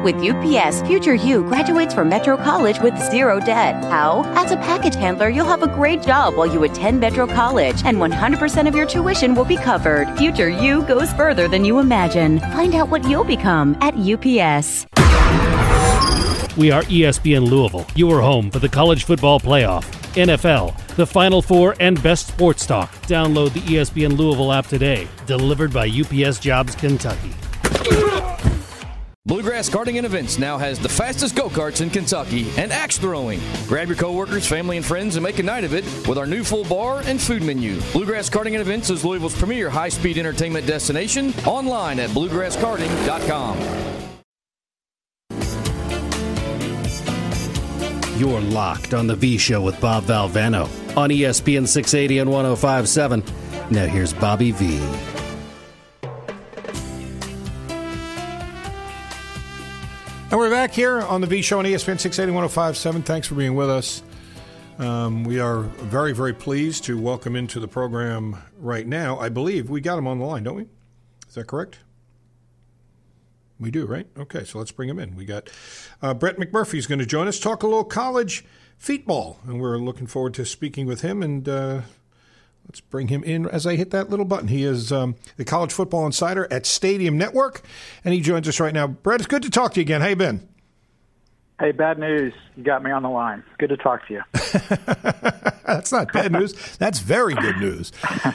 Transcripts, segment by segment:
With UPS, future you graduates from Metro College with zero debt. How? As a package handler, you'll have a great job while you attend Metro College, and 100% of your tuition will be covered. Future you goes further than you imagine. Find out what you'll become at UPS. We are ESPN Louisville, your home for the college football playoff, NFL, the Final Four, and best sports talk. Download the ESPN Louisville app today. Delivered by UPS Jobs Kentucky. Bluegrass Karting and Events now has the fastest go-karts in Kentucky and axe throwing. Grab your coworkers, family, and friends and make a night of it with our new full bar and food menu. Bluegrass Karting and Events is Louisville's premier high-speed entertainment destination. Online at bluegrasskarting.com. You're locked on the V Show with Bob Valvano on ESPN 680 and 105.7. Now here's Bobby V. And we're back here on the V Show on ESPN 680 105.7. Thanks for being with us. We are very, very pleased to welcome into the program right now. I believe we got him on the line, don't we? Is that correct? We do, right? Okay, so let's bring him in. We got Brett McMurphy is going to join us, talk a little college feetball, and we're looking forward to speaking with him. And let's bring him in as I hit that little button. He is the college football insider at Stadium Network, and he joins us right now. Brett, it's good to talk to you again. How you been? Hey, bad news. You got me on the line. Good to talk to you. That's not bad news. That's very good news.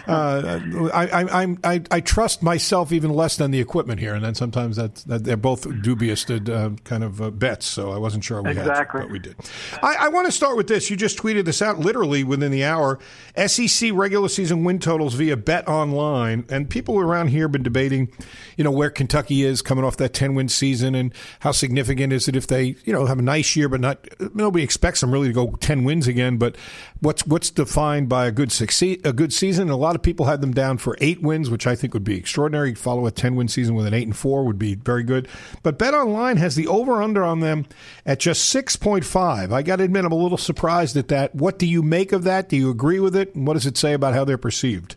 I trust myself even less than the equipment here, and then sometimes that they're both dubious kind of bets. So I wasn't sure we had, but we did. I want to start with this. You just tweeted this out literally within the hour. SEC regular season win totals via Bet Online, and people around here have been debating, where Kentucky is coming off that 10-win season, and how significant is it if they, have a nice year, but nobody expects them really to go 10 wins again. But what's defined by a good season? And a lot of people had them down for 8 wins, which I think would be extraordinary. Follow a 10-win season with an 8-4 would be very good. But Bet Online has the over/under on them at just 6.5. I got to admit, I'm a little surprised at that. What do you make of that? Do you agree with it? And what does it say about how they're perceived?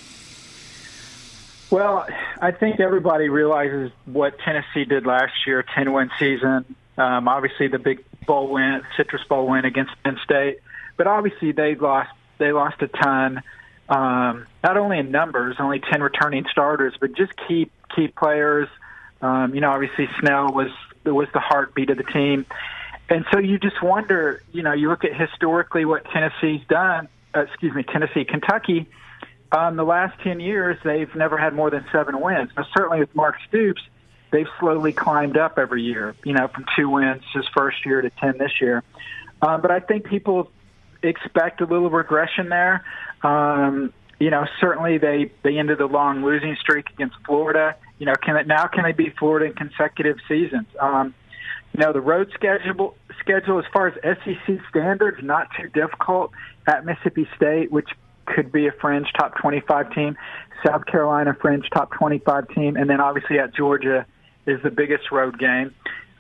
Well, I think everybody realizes what Tennessee did last year, 10-win season. Obviously, the big bowl win, Citrus Bowl win against Penn State, but obviously they lost a ton. Not only in numbers, only 10 returning starters, but just key players. Obviously Snell was the heartbeat of the team, and so you just wonder. You look at historically what Tennessee's done. Kentucky. The last 10 years, they've never had more than 7 wins. Now, certainly with Mark Stoops, they've slowly climbed up every year, from 2 wins his first year to 10 this year. But I think people expect a little regression there. Certainly they ended a long losing streak against Florida. Can they beat Florida in consecutive seasons? The road schedule as far as SEC standards, not too difficult at Mississippi State, which could be a fringe top 25 team, South Carolina fringe top 25 team, and then obviously at Georgia is the biggest road game.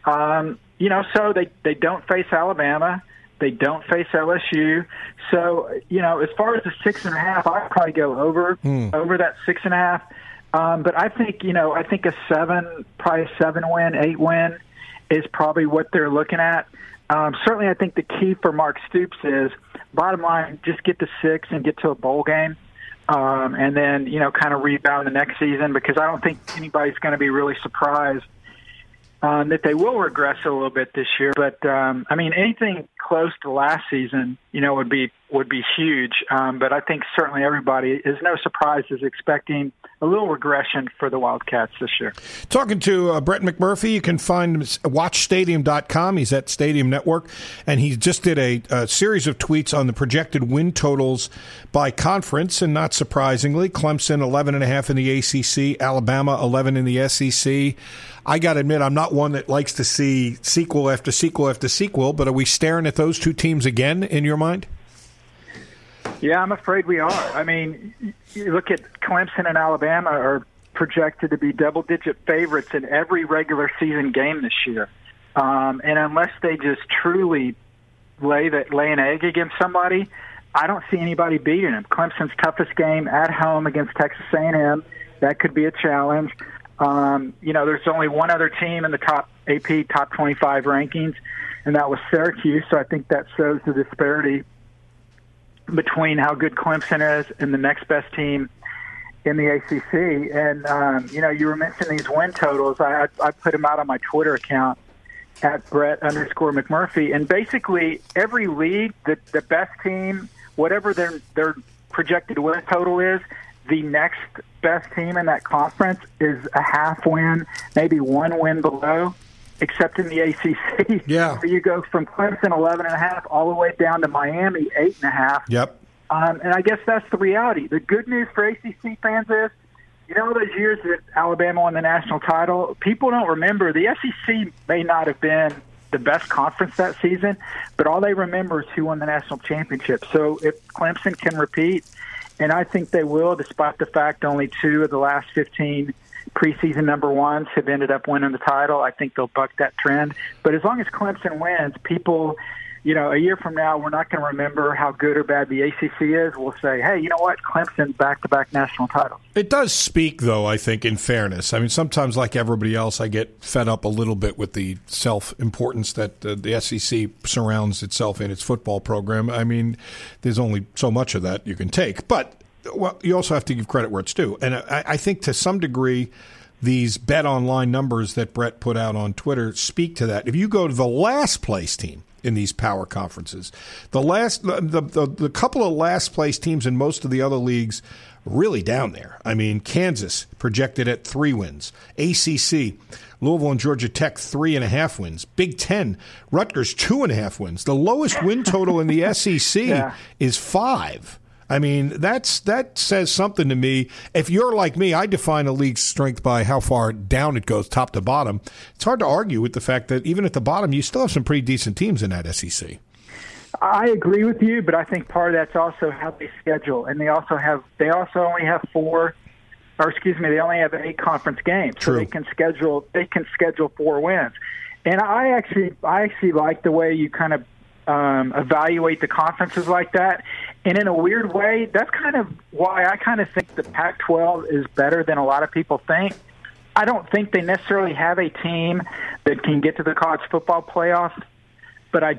So they don't face Alabama. They don't face LSU. So, as far as the 6.5, I'd probably go over that 6.5. But I think a 7, probably a 7-win, 8-win is probably what they're looking at. Certainly I think the key for Mark Stoops is, bottom line, just get to 6 and get to a bowl game. And then, kind of rebound the next season, because I don't think anybody's going to be really surprised that they will regress a little bit this year. But, anything close to last season, would be huge. But I think certainly everybody is no surprise is expecting a little regression for the Wildcats this year. Talking to Brett McMurphy, you can find him at watchstadium.com. He's at Stadium Network, and he just did a series of tweets on the projected win totals by conference, and not surprisingly, Clemson 11.5 in the ACC, Alabama 11 in the SEC. I got to admit, I'm not one that likes to see sequel after sequel after sequel, but are we staring at those two teams again in your mind? Yeah, I'm afraid we are. You look at Clemson and Alabama are projected to be double-digit favorites in every regular season game this year. And unless they just truly lay an egg against somebody, I don't see anybody beating them. Clemson's toughest game at home against Texas A&M. That could be a challenge. There's only one other team in the top AP top 25 rankings, and that was Syracuse. So I think that shows the disparity between how good Clemson is and the next best team in the ACC. And, you were mentioning these win totals. I put them out on my Twitter account at Brett_McMurphy. And basically every league, the best team, whatever their projected win total is, the next best team in that conference is a half win, maybe one win below, except in the ACC. Yeah. Where you go from Clemson 11.5 all the way down to Miami 8.5. Yep. And I guess that's the reality. The good news for ACC fans is, those years that Alabama won the national title, people don't remember. The SEC may not have been the best conference that season, but all they remember is who won the national championship. So if Clemson can repeat, and I think they will, despite the fact only 2 of the last 15 preseason number ones have ended up winning the title, I think they'll buck that trend. But as long as Clemson wins, people, a year from now, we're not going to remember how good or bad the ACC is. We'll say, hey, you know what? Clemson back-to-back national titles. It does speak, though, I think, in fairness. I mean, sometimes, like everybody else, I get fed up a little bit with the self-importance that the SEC surrounds itself in its football program. I mean, there's only so much of that you can take. But you also have to give credit where it's due. And I think to some degree, these bet online numbers that Brett put out on Twitter speak to that. If you go to the last place team in these power conferences, the couple of last place teams in most of the other leagues really down there. I mean, Kansas projected at 3 wins. ACC, Louisville and Georgia Tech 3.5 wins. Big Ten, Rutgers 2.5 wins. The lowest win total in the SEC is 5. I mean, that says something to me. If you're like me, I define a league's strength by how far down it goes, top to bottom. It's hard to argue with the fact that even at the bottom, you still have some pretty decent teams in that SEC. I agree with you, but I think part of that's also how they schedule, and they also only have 8 conference games, True. So they can schedule 4 wins. And I actually like the way you kind of evaluate the conferences like that. And in a weird way, that's kind of why I kind of think the Pac-12 is better than a lot of people think. I don't think they necessarily have a team that can get to the college football playoff, but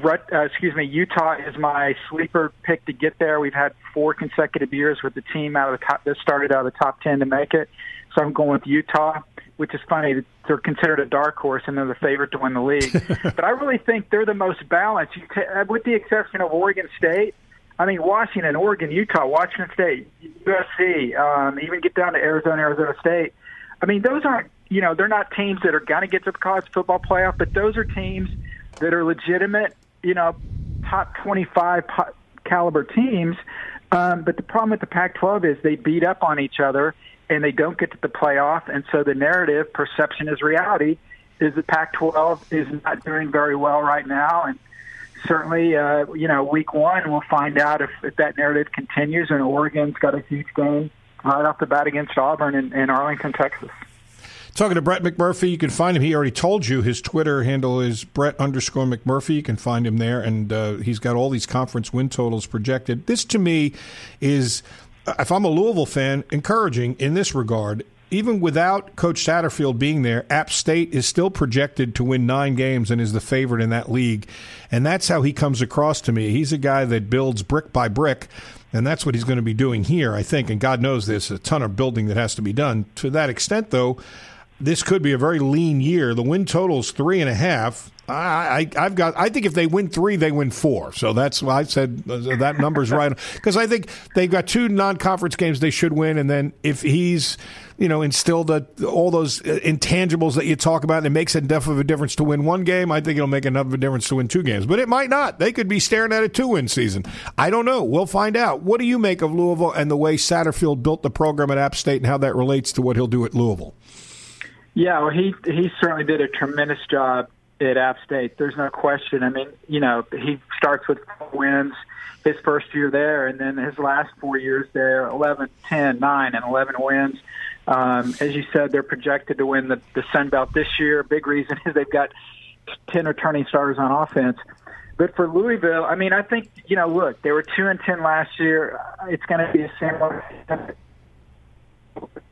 Utah is my sleeper pick to get there. We've had 4 consecutive years with the team out of the top that started out of the top 10 to make it. So I'm going with Utah, which is funny. They're considered a dark horse, and they're the favorite to win the league. But I really think they're the most balanced, with the exception of Oregon State. I mean, Washington, Oregon, Utah, Washington State, USC, even get down to Arizona State. I mean, those aren't, they're not teams that are going to get to the college football playoff, but those are teams that are legitimate, top 25 caliber teams. But the problem with the Pac-12 is they beat up on each other, and they don't get to the playoff. And so the narrative, perception is reality, is the Pac-12 is not doing very well right now. And certainly, week 1, we'll find out if that narrative continues, and Oregon's got a huge game right off the bat against Auburn in Arlington, Texas. Talking to Brett McMurphy, you can find him. He already told you his Twitter handle is Brett_McMurphy. You can find him there, and he's got all these conference win totals projected. This, to me, is, if I'm a Louisville fan, encouraging in this regard. Even without Coach Satterfield being there, App State is still projected to win 9 games and is the favorite in that league. And that's how he comes across to me. He's a guy that builds brick by brick, and that's what he's going to be doing here, I think. And God knows there's a ton of building that has to be done. To that extent, though, this could be a very lean year. The win total is 3.5. I think if they win 3, they win 4. So that's why I said that number's right. Because I think they've got 2 non-conference games they should win. And then if he's, instilled all those intangibles that you talk about, and it makes enough of a difference to win 1 game, I think it'll make enough of a difference to win 2 games. But it might not. They could be staring at a 2-win season. I don't know. We'll find out. What do you make of Louisville and the way Satterfield built the program at App State and how that relates to what he'll do at Louisville? Yeah, well, he certainly did a tremendous job at App State. There's no question. I mean, he starts with 4 wins his first year there, and then his last 4 years there, 11, 10, 9, and 11 wins. As you said, they're projected to win the Sun Belt this year. Big reason is they've got 10 returning starters on offense. But for Louisville, I mean, I think, look, they were 2-10 last year. It's going to be a similar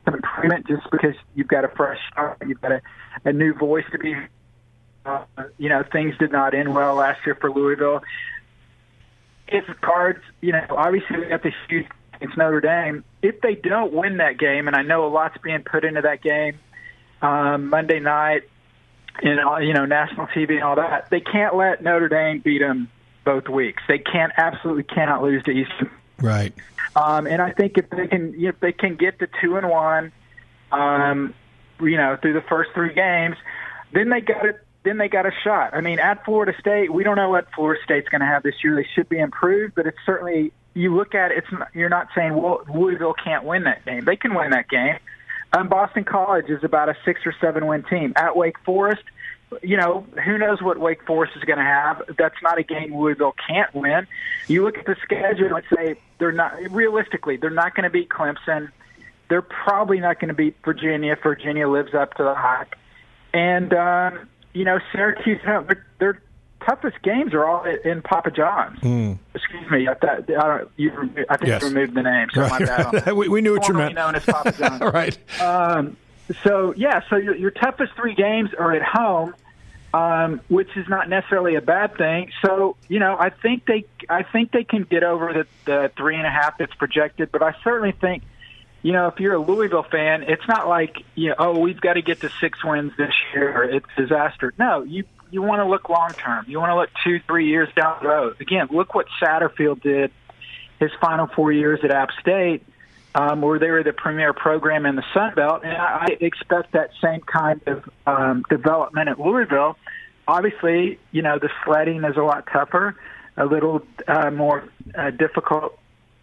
some improvement just because you've got a fresh start, you've got a new voice to be. Things did not end well last year for Louisville. If the Cards, obviously we got this huge against Notre Dame. If they don't win that game, and I know a lot's being put into that game Monday night, and national TV and all that, they can't let Notre Dame beat them both weeks. They absolutely cannot lose to Eastern. Right. And I think if they can get to 2-1, through the first 3 games, then they got a shot. I mean, at Florida State, we don't know what Florida State's going to have this year. They should be improved, but it's certainly, you look at it, you're not saying, well, Louisville can't win that game. They can win that game. Boston College is about a 6 or 7 win team. At Wake Forest, who knows what Wake Forest is going to have. That's not a game Louisville can't win. You look at the schedule and say they're not going to beat Clemson. They're probably not going to beat Virginia if Virginia lives up to the hype. And, Syracuse, their toughest games are all in Papa John's. Excuse me. I think you removed the name, so my bad. we knew what you meant. Known as Papa John's. Right. So your toughest 3 games are at home, which is not necessarily a bad thing. So, I think they can get over the 3.5 that's projected, but I certainly think, if you're a Louisville fan, it's not like, we've got to get to 6 wins this year. It's disaster. No, you want to look long-term. You want to look 2-3 years down the road. Again, look what Satterfield did his final 4 years at App State, where they were the premier program in the Sun Belt. And I expect that same kind of development at Louisville. Obviously, the sledding is a lot tougher, a little more difficult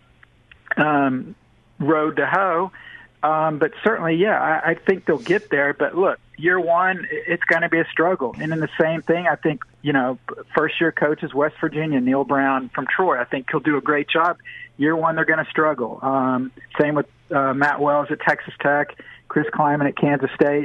road to hoe. But certainly, I think they'll get there. But look, year one, it's going to be a struggle. And in the same thing, I think, first-year coach is West Virginia, Neil Brown from Troy. I think he'll do a great job. Year one, they're going to struggle. Same with Matt Wells at Texas Tech, Chris Kleiman at Kansas State.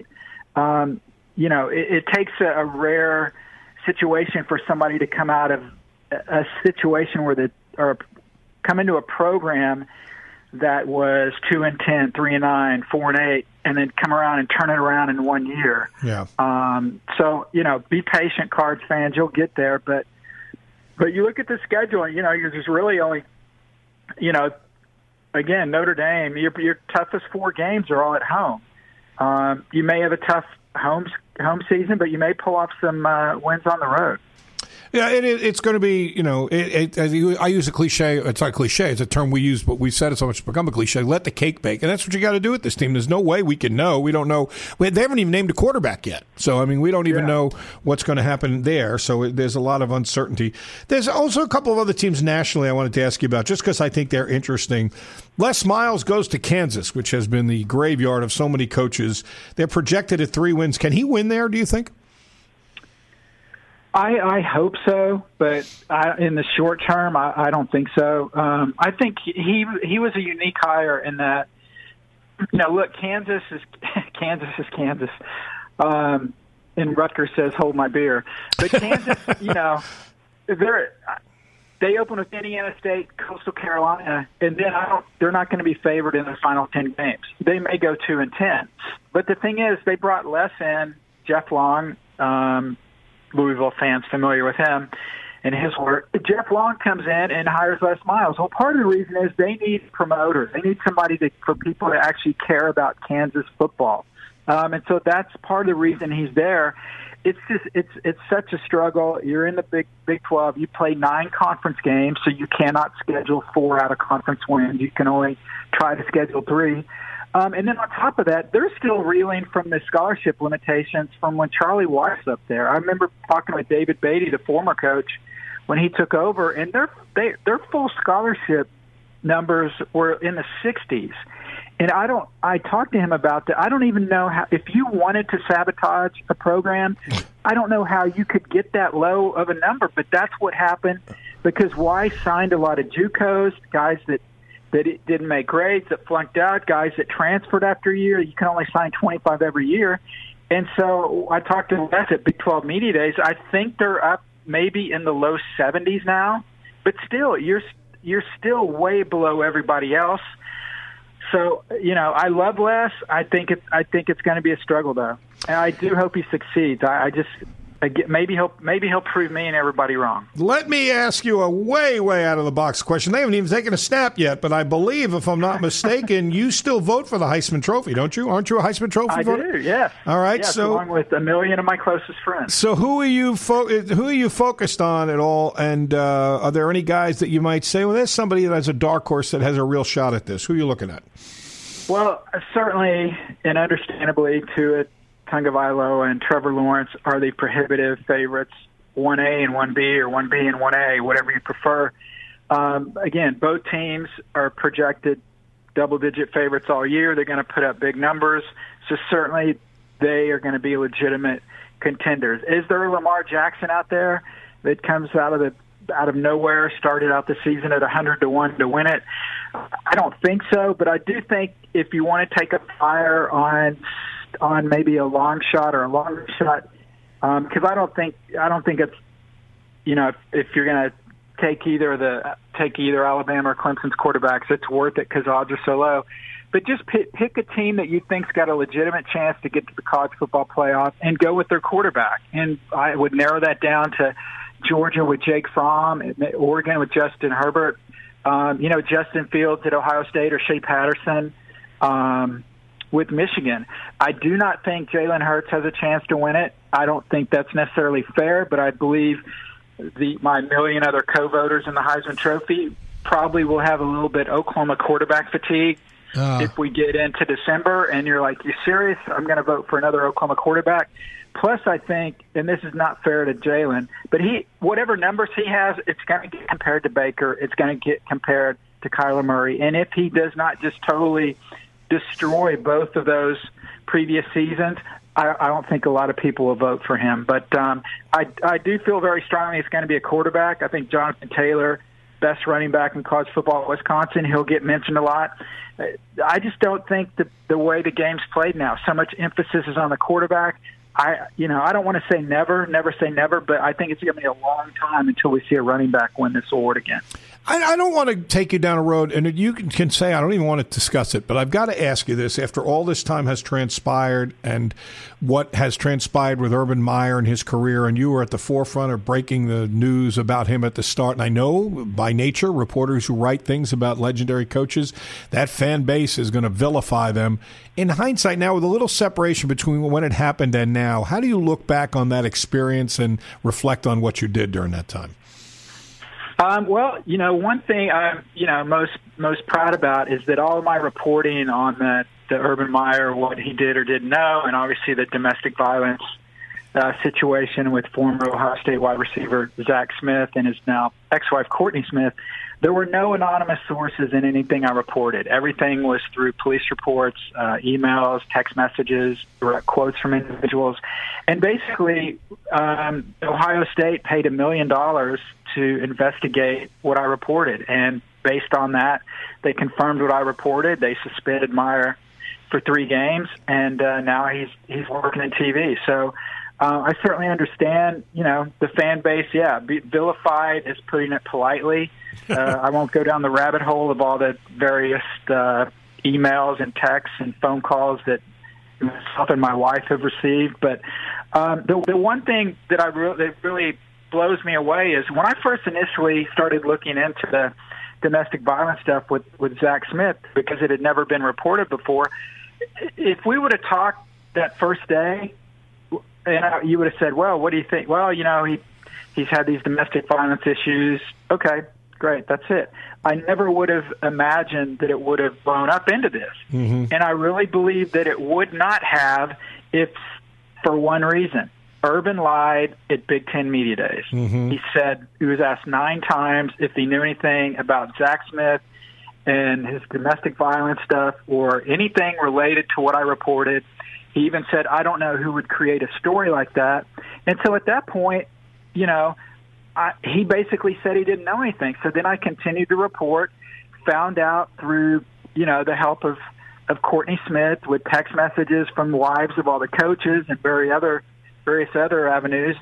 It takes a rare situation for somebody to come out of a situation or come into a program that was 2-10, 3-9, 4-8, and then come around and turn it around in 1 year. Yeah. So be patient, Cards fans. You'll get there, but you look at the schedule, and you're just really only, again, Notre Dame. Your toughest 4 games are all at home. You may have a tough home season, but you may pull off some wins on the road. Yeah, it's going to be, I use a cliche. It's not a cliche. It's a term we use, but we've said it so much it's become a cliche. Let the cake bake. And that's what you got to do with this team. There's no way we can know. We don't know. They haven't even named a quarterback yet. So, we don't even know what's going to happen there. So there's a lot of uncertainty. There's also a couple of other teams nationally I wanted to ask you about, just because I think they're interesting. Les Miles goes to Kansas, which has been the graveyard of so many coaches. They're projected at 3 wins. Can he win there, do you think? I hope so, but in the short term, I don't think so. I think he was a unique hire in that, look, Kansas is Kansas. And Rutgers says, hold my beer. But Kansas, they open with Indiana State, Coastal Carolina, and then they're not going to be favored in the final 10 games. They may go 2-10. But the thing is, they brought Les in, Jeff Long, Louisville fans familiar with him and his work. Jeff Long comes in and hires Les Miles. Well, part of the reason is they need promoters. They need somebody for people to actually care about Kansas football. And so that's part of the reason he's there. It's such a struggle. You're in the Big 12. You play 9 conference games, so you cannot schedule 4 out of conference wins. You can only try to schedule 3. And then on top of that, they're still reeling from the scholarship limitations from when Charlie Weis up there. I remember talking with David Beatty, the former coach, when he took over, and their full scholarship numbers were in the 60s. And I talked to him about that. I don't even know how, if you wanted to sabotage a program, I don't know how you could get that low of a number, but that's what happened because Weis signed a lot of JUCOs, guys that didn't make grades, that flunked out, guys that transferred after a year. You can only sign 25 every year. And so I talked to Les at Big 12 Media Days. I think they're up maybe in the low 70s now, but still, you're still way below everybody else. So, I love Les. I think it's going to be a struggle, though, and I do hope he succeeds. Maybe he'll prove me and everybody wrong. Let me ask you a way out of the box question. They haven't even taken a snap yet, but I believe, if I'm not mistaken, you still vote for the Heisman Trophy, don't you? Aren't you a Heisman Trophy voter? I do, yes. All right, yes, so along with a million of my closest friends. So who are you focused on at all? And are there any guys that you might say, well, there's somebody that has a dark horse that has a real shot at this? Who are you looking at? Well, certainly and understandably, Tua Tagovailoa and Trevor Lawrence are the prohibitive favorites, 1A and 1B, or 1B and 1A, whatever you prefer. Again, both teams are projected double-digit favorites all year. They're going to put up big numbers, so certainly they are going to be legitimate contenders. Is there a Lamar Jackson out there that comes out of nowhere, started out the season at 100-1 to win it? I don't think so, but I do think if you want to take a flyer on maybe a long shot or a longer shot, because I don't think it's, if you're going to take either Alabama or Clemson's quarterbacks, it's worth it because odds are so low. But just pick a team that you think's got a legitimate chance to get to the college football playoff and go with their quarterback. And I would narrow that down to Georgia with Jake Fromm, Oregon with Justin Herbert, Justin Fields at Ohio State, or Shea Patterson with Michigan. I do not think Jalen Hurts has a chance to win it. I don't think that's necessarily fair, but I believe my million other co-voters in the Heisman Trophy probably will have a little bit Oklahoma quarterback fatigue if we get into December and you're like, you serious? I'm going to vote for another Oklahoma quarterback. Plus, I think, and this is not fair to Jalen, but whatever numbers he has, it's going to get compared to Baker. It's going to get compared to Kyler Murray. And if he does not just totally destroy both of those previous seasons, I don't think a lot of people will vote for him. But I do feel very strongly it's going to be a quarterback. I think Jonathan Taylor, best running back in college football at Wisconsin, he'll get mentioned a lot. I just don't think the way the game's played now, so much emphasis is on the quarterback. I don't want to say never say never, but I think it's going to be a long time until we see a running back win this award again. I don't want to take you down a road, and you can say I don't even want to discuss it, but I've got to ask you this. After all this time has transpired and what has transpired with Urban Meyer and his career, and you were at the forefront of breaking the news about him at the start, and I know by nature reporters who write things about legendary coaches, that fan base is going to vilify them. In hindsight now, with a little separation between when it happened and now, how do you look back on that experience and reflect on what you did during that time? Well, one thing I'm, most proud about is that all of my reporting on the Urban Meyer, what he did or didn't know, and obviously the domestic violence situation with former Ohio State wide receiver Zach Smith and his now ex-wife Courtney Smith, there were no anonymous sources in anything I reported. Everything was through police reports, emails, text messages, direct quotes from individuals. And basically, Ohio State paid $1 million to investigate what I reported. And based on that, they confirmed what I reported. They suspended Meyer for 3 games, and now he's working in TV. So I certainly understand, the fan base, vilified is putting it politely. I won't go down the rabbit hole of all the various emails and texts and phone calls that myself and my wife have received. But the one thing that that really blows me away is when I first initially started looking into the domestic violence stuff with Zach Smith, because it had never been reported before, if we would have talked that first day, and you would have said, well, what do you think? Well, he's had these domestic violence issues. Okay, great, that's it. I never would have imagined that it would have blown up into this. Mm-hmm. And I really believe that it would not have if for one reason. Urban lied at Big Ten Media Days. Mm-hmm. He said he was asked 9 times if he knew anything about Zach Smith and his domestic violence stuff or anything related to what I reported. He even said, I don't know who would create a story like that. And so at that point, he basically said he didn't know anything. So then I continued to report, found out through, the help of Courtney Smith with text messages from the wives of all the coaches and various other avenues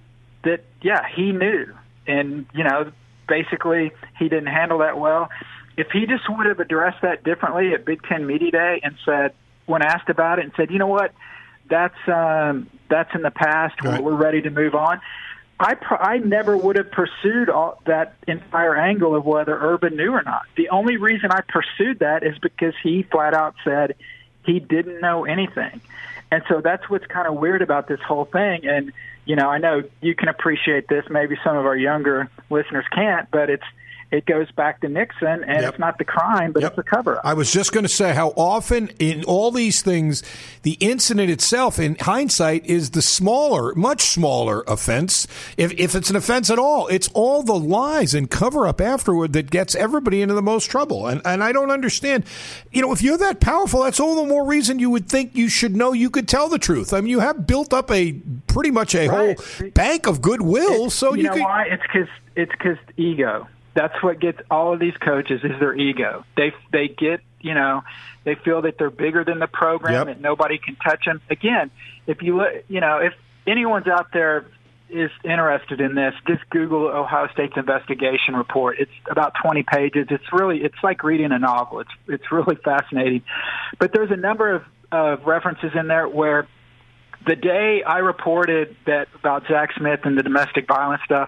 that he knew. And, basically he didn't handle that well. if he just would have addressed that differently at Big Ten Media Day and said, when asked about it, and said, you know what, that's in the past. Right. We're ready to move on. I never would have pursued that entire angle of whether Urban knew or not. The only reason I pursued that is because he flat out said he didn't know anything. And so that's what's kind of weird about this whole thing. And, I know you can appreciate this. Maybe some of our younger listeners can't, but it goes back to Nixon, and It's not the crime, but It's the cover-up. I was just going to say how often in all these things, the incident itself, in hindsight, is the much smaller offense, if it's an offense at all. It's all the lies and cover-up afterward that gets everybody into the most trouble. And I don't understand. If you're that powerful, that's all the more reason you would think you should know you could tell the truth. I mean, you have built up pretty much a whole bank of goodwill. You know why? It's because ego. That's what gets all of these coaches is their ego. They get, they feel that they're bigger than the program and nobody can touch them. Again, if if anyone's out there is interested in this, just Google Ohio State's investigation report. It's about 20 pages. It's like reading a novel. It's really fascinating. But there's a number of references in there where the day I reported that about Zach Smith and the domestic violence stuff,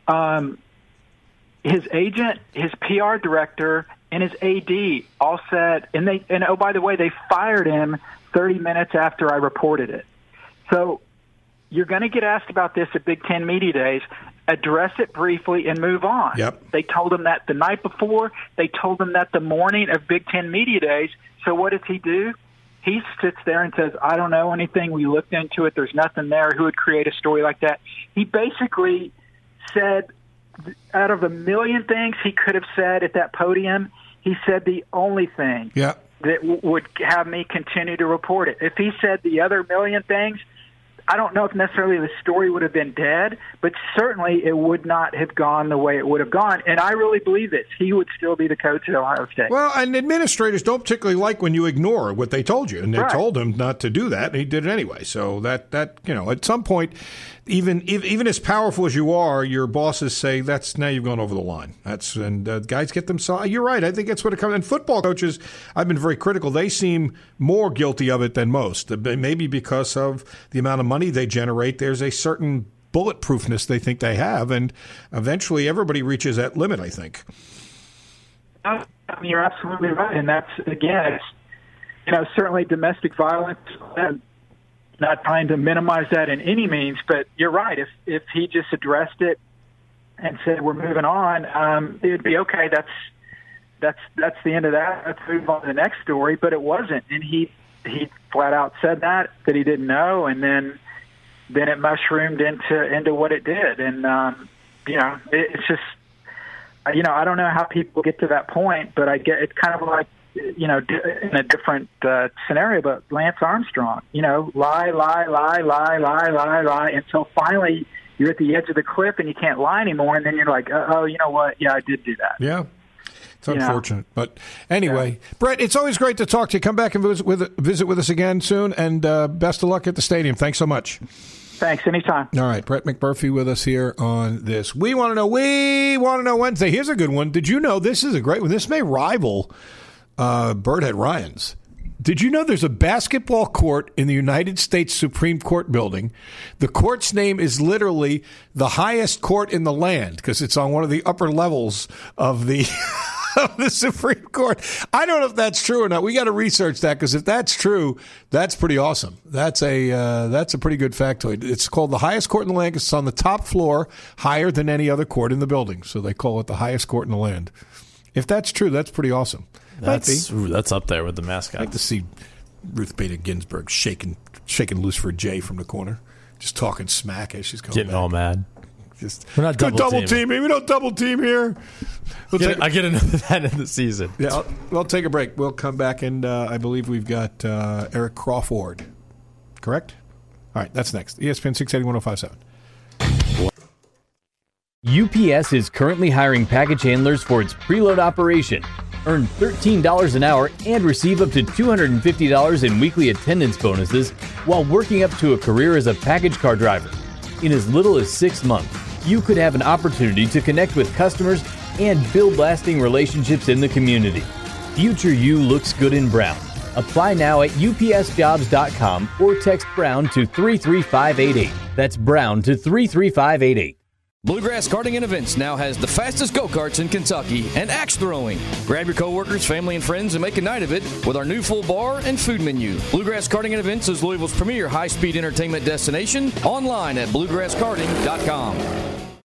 his agent, his PR director, and his AD all said, and oh, by the way, they fired him 30 minutes after I reported it. So you're going to get asked about this at Big Ten Media Days. Address it briefly and move on. Yep. They told him that the night before. They told him that the morning of Big Ten Media Days. So what does he do? He sits there and says, I don't know anything. We looked into it. There's nothing there. Who would create a story like that? He basically said, out of a million things he could have said at that podium, he said the only thing that would have me continue to report it. If he said the other million things, I don't know if necessarily the story would have been dead, but certainly it would not have gone the way it would have gone. And I really believe this. He would still be the coach at Ohio State. Well, and administrators don't particularly like when you ignore what they told you. And they told him not to do that, and he did it anyway. So that at some point, even as powerful as you are, your bosses say now you've gone over the line. Guys get themselves. You're right. I think that's what it comes. And football coaches, I've been very critical. They seem more guilty of it than most. Maybe because of the amount of money they generate. There's a certain bulletproofness they think they have, and eventually everybody reaches that limit, I think. I mean, you're absolutely right, and that's, again, it's, certainly domestic violence. Not trying to minimize that in any means, but you're right. If he just addressed it and said we're moving on, it would be okay. That's the end of that. Let's move on to the next story. But it wasn't, and he flat out said that he didn't know, and then it mushroomed into what it did. And it's just I don't know how people get to that point, but I get it's kind of like in a different scenario, but Lance Armstrong, lie until finally you're at the edge of the cliff and you can't lie anymore, and then you're like, oh, you know what? Yeah, I did do that. Yeah. It's unfortunate. But anyway, Brett, it's always great to talk to you. Come back and visit with us again soon, and best of luck at the stadium. Thanks so much. Thanks. Anytime. All right. Brett McMurphy with us here on this We Want to Know Wednesday. Here's a good one. Did you know this is a great one? This may rival Birdhead Ryan's. Did you know there's a basketball court in the United States Supreme Court building? The court's name is literally the highest court in the land because it's on one of the upper levels of the the Supreme Court. I don't know if that's true or not. We got to research that because if that's true, that's pretty awesome. That's a pretty good factoid. It's called the highest court in the land because it's on the top floor, higher than any other court in the building. So they call it the highest court in the land. If that's true, that's pretty awesome. That's up there with the mascot. I'd like to see Ruth Bader Ginsburg shaking loose for Jay from the corner, just talking smack as she's getting all mad. We're not double teaming. We don't double team here. I get another that in the season. Yeah, we'll take a break. We'll come back, and I believe we've got Eric Crawford. Correct? All right, that's next. ESPN 680-1057. UPS is currently hiring package handlers for its preload operation. Earn $13 an hour and receive up to $250 in weekly attendance bonuses while working up to a career as a package car driver. In as little as 6 months, you could have an opportunity to connect with customers and build lasting relationships in the community. Future you looks good in brown. Apply now at upsjobs.com or text Brown to 33588. That's Brown to 33588. Bluegrass Karting and Events now has the fastest go-karts in Kentucky and axe throwing. Grab your coworkers, family, and friends and make a night of it with our new full bar and food menu. Bluegrass Karting and Events is Louisville's premier high-speed entertainment destination. Online at bluegrasskarting.com.